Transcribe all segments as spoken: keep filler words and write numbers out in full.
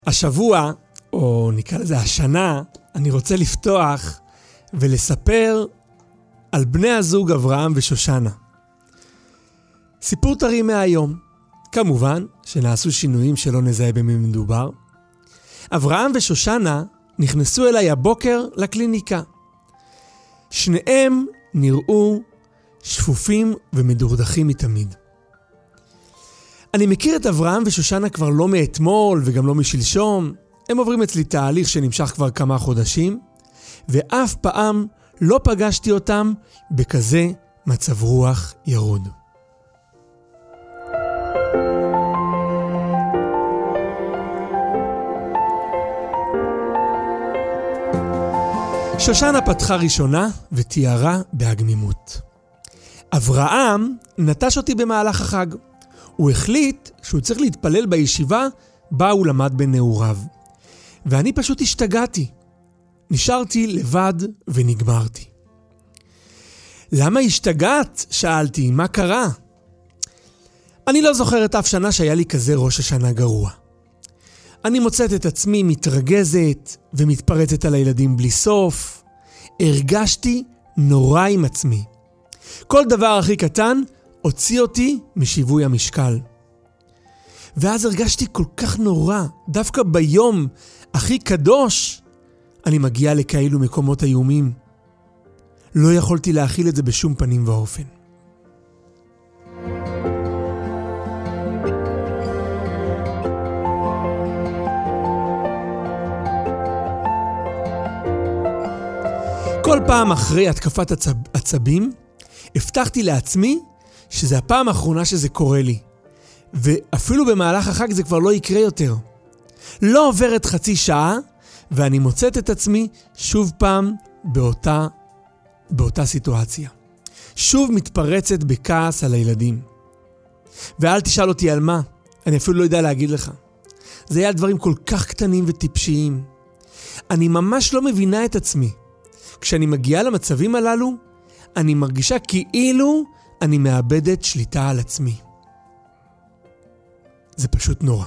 השבוע, או נקרא לזה השנה, אני רוצה לפתוח ולספר על בני הזוג אברהם ושושנה. סיפור טרי מהיום. כמובן שנעשו שינויים שלא נזהה במי מדובר. אברהם ושושנה נכנסו אליי הבוקר לקליניקה. שניהם נראו שפופים ומדורדכים מתמיד. אני מכיר את אברהם ושושנה כבר לא מאתמול וגם לא משלשום. הם עוברים אצלי תהליך שנמשך כבר כמה חודשים, ואף פעם לא פגשתי אותם בכזה מצב רוח ירוד. שושנה פתחה ראשונה ותיארה בהגמימות. אברהם נטש אותי במהלך החג. הוא החליט שהוא צריך להתפלל בישיבה בה הוא למד בנעוריו. ואני פשוט השתגעתי. נשארתי לבד ונגמרתי. למה השתגעת? שאלתי, מה קרה? אני לא זוכרת אף שנה שהיה לי כזה ראש השנה גרוע. אני מוצאת את עצמי מתרגזת ומתפרצת על הילדים בלי סוף. הרגשתי נורא עם עצמי. כל דבר הכי קטן הוציא אותי משיווי המשקל. ואז הרגשתי כל כך נורא, דווקא ביום הכי קדוש, אני מגיעה לכאלו מקומות איומים. לא יכולתי להכיל את זה בשום פנים ואופן. כל פעם אחרי התקפת עצב, עצבים, הבטחתי לעצמי שזה הפעם האחרונה שזה קורה לי. ואפילו במהלך החג זה כבר לא יקרה יותר. לא עוברת חצי שעה, ואני מוצאת את עצמי שוב פעם באותה, באותה סיטואציה. שוב מתפרצת בכעס על הילדים. ואל תשאל אותי על מה, אני אפילו לא יודע להגיד לך. זה היה דברים כל כך קטנים וטיפשיים. אני ממש לא מבינה את עצמי. כשאני מגיעה למצבים הללו, אני מרגישה כאילו אני מאבדת שליטה על עצמי. זה פשוט נורא.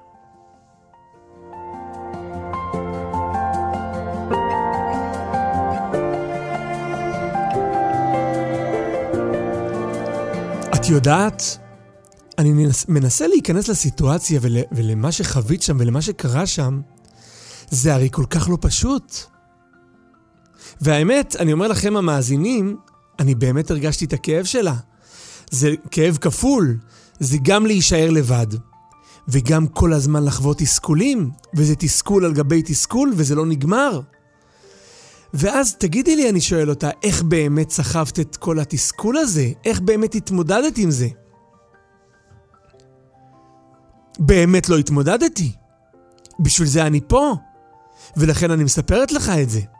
את יודעת, אני מנסה להיכנס לסיטואציה ול, ולמה שחווית שם ולמה שקרה שם, זה הרי כל כך לא פשוט. והאמת, אני אומר לכם המאזינים, אני באמת הרגשתי את הכאב שלה. זה כאב כפול, זה גם להישאר לבד, וגם כל הזמן לחוות תסכולים, וזה תסכול על גבי תסכול, וזה לא נגמר. ואז תגידי לי, אני שואל אותה, איך באמת סחבת את כל התסכול הזה? איך באמת התמודדת עם זה? באמת לא התמודדתי. בשביל זה אני פה, ולכן אני מספרת לך את זה.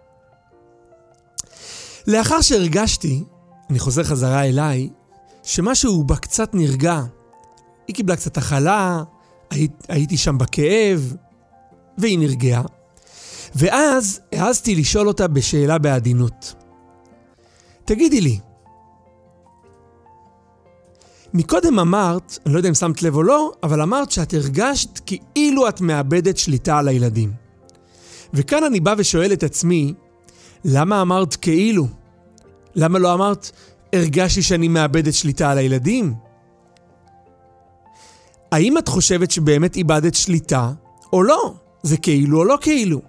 לאחר שהרגשתי, אני חוזר חזרה אליי, שמשהו בה קצת נרגע. היא קיבלה קצת החלה, היית, הייתי שם בכאב, והיא נרגעה. ואז העזתי לשאול אותה בשאלה בעדינות. תגידי לי, מקודם אמרת, אני לא יודע אם שמת לב או לא, אבל אמרת שאת הרגשת כאילו את מאבדת שליטה על הילדים. וכאן אני בא ושואל את עצמי, למה אמרת כאילו? למה לא אמרת, הרגשתי שאני מאבדת שליטה על הילדים? האם את חושבת שבאמת איבדת שליטה, או לא? זה כאילו או לא כאילו?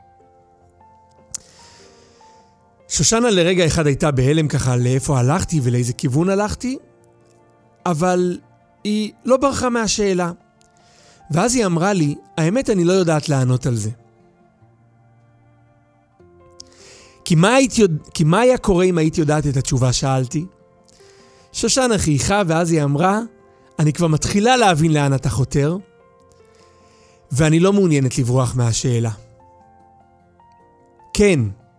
שושנה לרגע אחד הייתה בהלם ככה לאיפה הלכתי ולאיזה כיוון הלכתי, אבל היא לא ברחה מהשאלה. ואז היא אמרה לי, האמת אני לא יודעת לענות על זה. כי מה, היית, כי מה היה קורה אם היית יודעת את התשובה? שאלתי. שושנה חייכה ואז היא אמרה, אני כבר מתחילה להבין לאן אתה חותר, ואני לא מעוניינת לברוח מהשאלה. כן.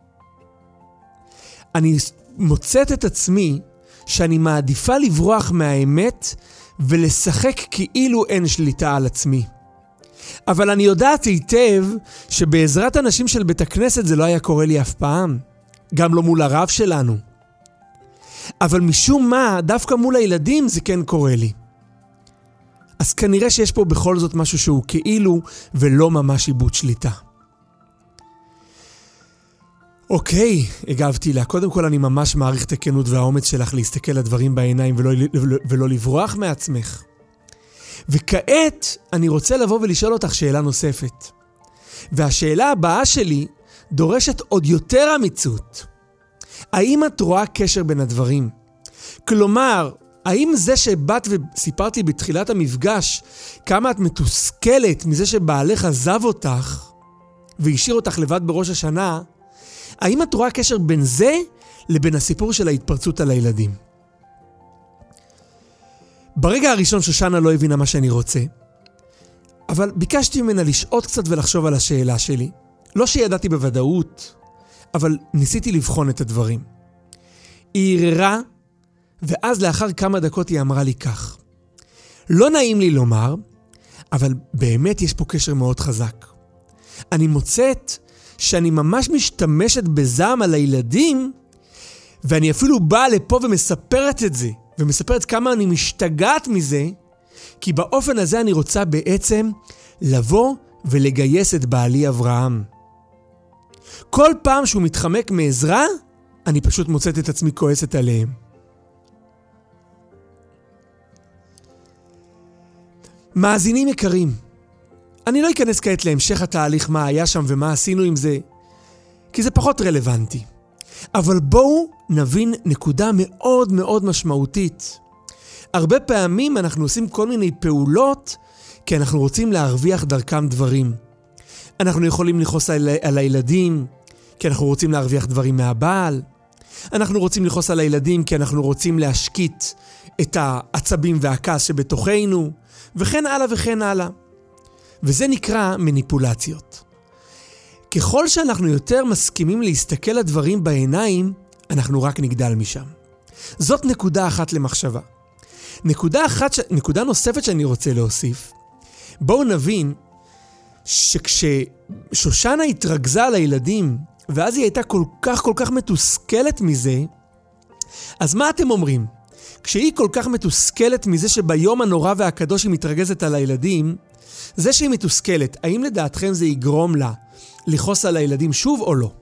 אני מוצאת את עצמי שאני מעדיפה לברוח מהאמת ולשחק כאילו אין שליטה על עצמי. אבל אני יודעת היטב שבעזרת אנשים של בית הכנסת זה לא היה קורה לי אף פעם. גם לא מול הרב שלנו. אבל משום מה, דווקא מול הילדים זה כן קורה לי. אז כנראה שיש פה בכל זאת משהו שהוא כאילו ולא ממש איבוד שליטה. אוקיי, הגבתי לה. קודם כל אני ממש מעריך את הכנות והאומץ שלך להסתכל לדברים בעיניים ולא, ולא, ולא לברוח מעצמך. וכעת אני רוצה לבוא ולשאול אותך שאלה נוספת. והשאלה הבאה שלי דורשת עוד יותר אמיצות. האם את רואה קשר בין הדברים? כלומר, האם זה שבאת וסיפרת לי בתחילת המפגש כמה את מתוסכלת מזה שבעלך עזב אותך והשאיר אותך לבד בראש השנה, האם את רואה קשר בין זה לבין הסיפור של ההתפרצות על הילדים? ברגע הראשון שושנה לא הבינה מה שאני רוצה, אבל ביקשתי ממנה לשעות קצת ולחשוב על השאלה שלי. לא שידעתי בוודאות, אבל ניסיתי לבחון את הדברים. היא הרהרה, ואז לאחר כמה דקות היא אמרה לי כך: לא נעים לי לומר, אבל באמת יש פה קשר מאוד חזק. אני מוצאת שאני ממש משתמשת בזעם על הילדים, ואני אפילו באה לפה ומספרת את זה, ומספרת כמה אני משתגעת מזה, כי באופן הזה אני רוצה בעצם לבוא ולגייס את בעלי אברהם. כל פעם שהוא מתחמק מעזרה, אני פשוט מוצאת את עצמי כועסת עליהם. מאזינים יקרים, אני לא אכנס כעת להמשך התהליך מה היה שם ומה עשינו עם זה, כי זה פחות רלוונטי. אבל בואו נבין נקודה מאוד מאוד משמעותית. הרבה פעמים אנחנו עושים כל מיני פעולות כי אנחנו רוצים להרוויח דרכם דברים. אנחנו יכולים לכעוס על, על הילדים כי אנחנו רוצים להרוויח דברים מהבעל. אנחנו רוצים לכעוס על הילדים כי אנחנו רוצים להשקיט את העצבים והכעס שבתוכנו, וכן הלאה וכן הלאה. וזה נקרא מניפולציות. ככל שאנחנו יותר מסכימים להסתכל לדברים בעיניים, אנחנו רק נגדל משם. זאת נקודה אחת למחשבה. נקודה אחת, נקודה נוספת שאני רוצה להוסיף, בואו נבין שכששושנה התרכזה על הילדים, ואז היא הייתה כל כך כל כך מתוסכלת מזה, אז מה אתם אומרים? כשהיא כל כך מתוסכלת מזה שביום הנורא והקדוש היא מתרגזת על הילדים, זה שהיא מתוסכלת, האם לדעתכם זה יגרום לה לכעוס על הילדים שוב או לא?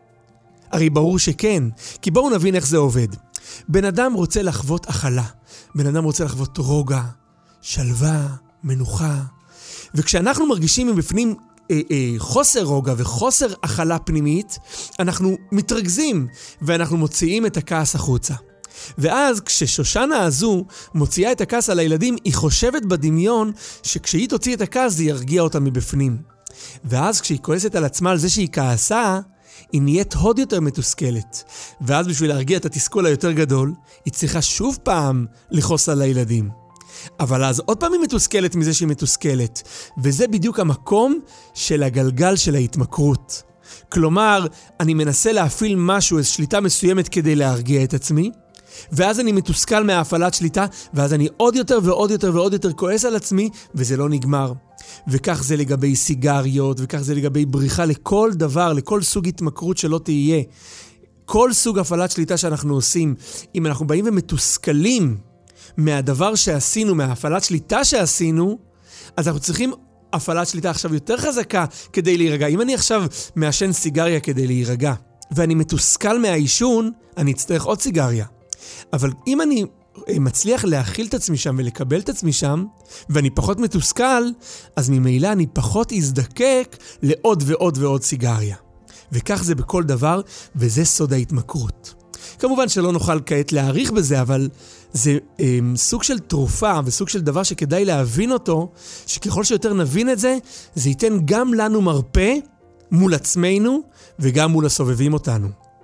הרי ברור שכן, כי בואו נבין איך זה עובד. בן אדם רוצה לחוות אכלה, בן אדם רוצה לחוות רוגע, שלווה, מנוחה, וכשאנחנו מרגישים מבפנים אה, אה, חוסר רוגע וחוסר אכלה פנימית, אנחנו מתרגזים ואנחנו מוציאים את הכעס החוצה. ואז כששושנה הזו מוציאה את הכעס על הילדים, היא חושבת בדמיון שכשהיא תוציא את הכעס זה ירגיע אותה מבפנים. ואז כשהיא כועסת על עצמה על זה שהיא כעסה, היא נהיית עוד יותר מתוסכלת. ואז בשביל להרגיע את התסכול היותר גדול, היא צריכה שוב פעם לכעוס על הילדים. אבל אז עוד פעם היא מתוסכלת מזה שהיא מתוסכלת. וזה בדיוק המקום של הגלגל של ההתמכרות. כלומר, אני מנסה להפעיל משהו, איזו שליטה מסוימת כדי להרגיע את עצמי, ואז אני מתוסכל מההפעלת שליטה, ואז אני עוד יותר ועוד יותר ועוד יותר כועס על עצמי, וזה לא נגמר. וכך זה לגבי סיגריות, וכך זה לגבי בריחה, לכל דבר, לכל סוג התמכרות שלא תהיה. כל סוג הפעלת שליטה שאנחנו עושים, אם אנחנו באים ומתוסכלים מהדבר שעשינו, מההפעלת שליטה שעשינו, אז אנחנו צריכים הפעלת שליטה עכשיו יותר חזקה כדי להירגע. אם אני עכשיו מעשן סיגריה כדי להירגע, ואני מתוסכל מהעישון, אני אצטרך עוד סיגריה. אבל אם אני מצליח להכיל את עצמי שם ולקבל את עצמי שם, ואני פחות מתוסכל, אז ממילא אני פחות אזדקק לעוד ועוד ועוד סיגריה. וכך זה בכל דבר, וזה סוד ההתמכרות. כמובן שלא נוכל כעת להעריך בזה, אבל זה אה, סוג של תרופה וסוג של דבר שכדאי להבין אותו, שככל שיותר נבין את זה, זה ייתן גם לנו מרפא מול עצמנו וגם מול הסובבים אותנו.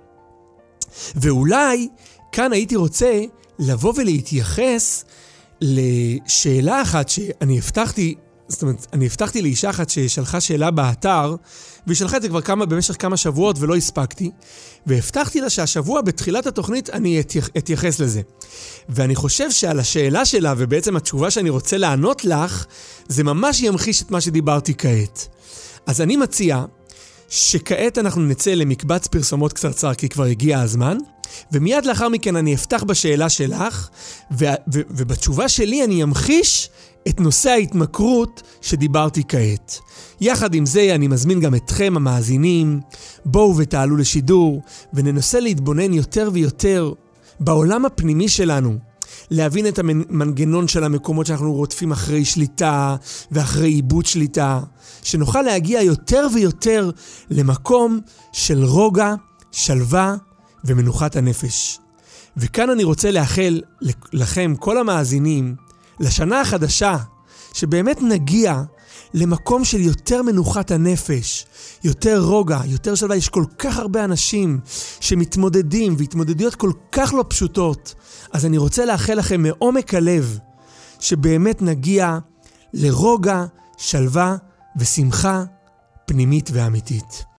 ואולי כאן הייתי רוצה לבוא ולהתייחס לשאלה אחת שאני הבטחתי, זאת אומרת, אני הבטחתי לאישה אחת ששלחה שאלה באתר, והיא שלחה את זה כבר כמה, במשך כמה שבועות ולא הספקתי, והבטחתי לה שהשבוע בתחילת התוכנית אני אתייחס לזה. ואני חושב שעל השאלה שלה, ובעצם התשובה שאני רוצה לענות לך, זה ממש ימחיש את מה שדיברתי כעת. אז אני מציע שכעת אנחנו נצא למקבץ פרסומות קצרצר, כי כבר הגיע הזמן, ומיד לאחר מכן אני אפתח בשאלה שלך, ו- ו- ובתשובה שלי אני אמחיש את נושא ההתמכרות שדיברתי כעת. יחד עם זה אני מזמין גם אתכם המאזינים, בואו ותעלו לשידור וננסה להתבונן יותר ויותר בעולם הפנימי שלנו, להבין את המנגנון של המקומות שאנחנו רודפים אחרי שליטה ואחרי עיבוד שליטה, שנוכל להגיע יותר ויותר למקום של רוגע, שלווה ומנוחת הנפש. וכאן אני רוצה לאחל לכם, כל המאזינים, לשנה החדשה, שבאמת נגיע למקום של יותר מנוחת הנפש, יותר רוגע, יותר שלווה. יש כל כך הרבה אנשים שמתמודדים והתמודדויות כל כך לא פשוטות. אז אני רוצה לאחל לכם מעומק הלב שבאמת נגיע לרוגע, שלווה ושמחה פנימית ואמיתית.